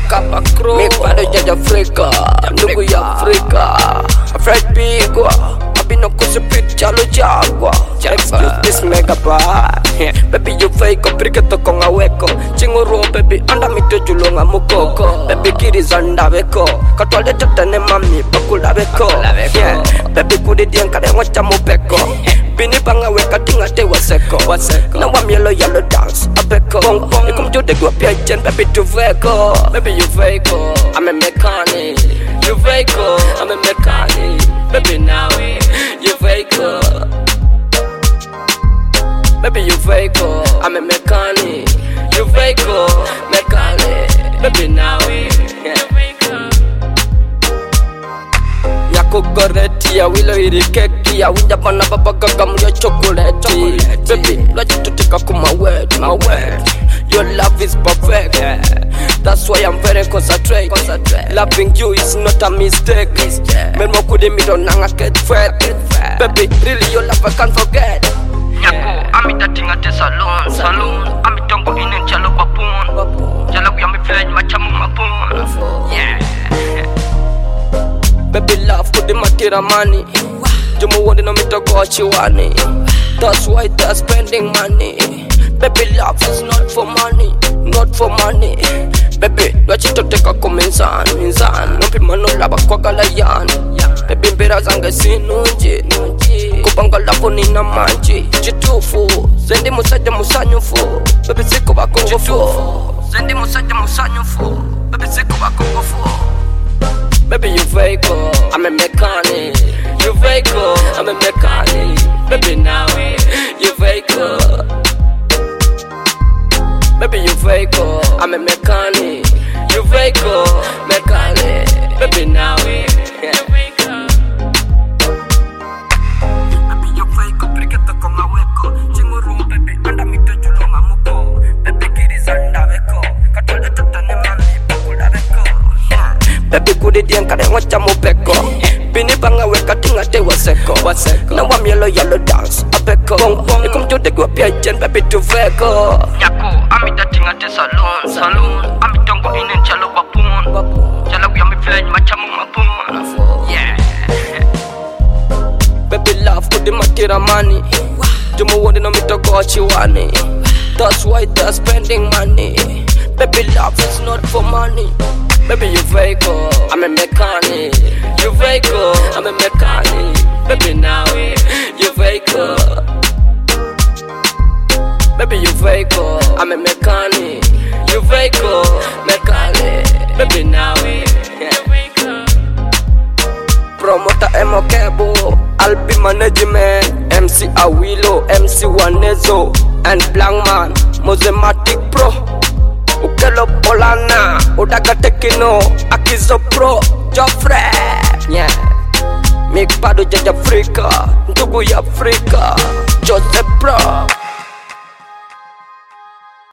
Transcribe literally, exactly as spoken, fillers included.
Kapa Crew, mi bado jaja Afrika, ndugu ya Afrika. Fred Bigwa, abino kusipit chalo jagwa. Excuse this mega bar, baby you fake, pirike toko ngaweko. Chinguru baby, anda mito julunga mukoko. Baby kiri zanda beko, katwale tatane mami bakula beko. Yeah, baby kudi diangkade wacha mubeko. Bini banga weka tinga te waseko. Na wam yellow yellow dance abeko. Ikum jude gwa pia jen baby tu veko. Baby you fake, I'm a mechanic. You fake, I'm a mechanic. Baby now you fake. Baby you fake, I'm a mechanic. You fake, mechanic. Baby now Nyakugoreti ya wilo hiri keki ya wija bana baba gaga mya chocolate. Baby loja tutika kuma word, my word. Your love is perfect, yeah. That's why I'm very concentrate. concentrate. Loving you is not a mistake. Men mo kudi mi don't nanga get fed. Baby, really your love I can't forget. Nyako, ami dating at the salon, salon. Ami tongo inen chalo papun. Chalo yami fledge machamu mapun. Yeah. Baby love kudi matira money. Jumu wandi no mitoko achiwani. That's why they're spending money. Baby love is not for money, not for money. Baby, lwachito teka kuminzan, minzan. Nompi mano laba kwa galayan. Baby mbira zange sinunji, kubanga lapo nina manji. Jitufu, zendi musaja musanyufu. Baby siku wako ngufu, zendi musaja musanyufu. Baby siku wako ngufu. Baby you fake, I'm a mechanic. You fake, I'm a mechanic. Baby now you fake. Baby you fake, I'm a mechanic. You fake, mechanic. Baby now yeah. Baby you fake, pirike toko ngaweko. Chinguru baby, anda mito julunga muko. Baby kiri zanda beko, katole tatane mami bakula beko. Baby kudi diangkade wacha mubeko. Bini banga weka tinga te waseko. Na wam yellow yellow dance abeko. Ikum jude gwa pia jen baby tu veko. Nyako, ami dating at the salon, salon. Ami tongo inen chalo papun. Chalo yami fledge machamu mapun. Yeah. Baby love kudi matira money. Jumu wandi no mitoko achiwani. That's why they're spending money. Baby love is not for money. Baby you fake, I'm a mechanic. You fake, I'm a mechanic. Baby now you fake. Baby you fake, I'm a mechanic. You fake, mechanic. Baby now yeah. Promoter Emo Kebo, Albi Management, M C Awilo, M C Wanezo, and Blankman, Mosematic Pro. Ukelo Polana, Udaga Tekino, Akizo Pro, Joffre. Yeah. Make bado jaja Afrika, ndugu ya Afrika, Joseph Pro.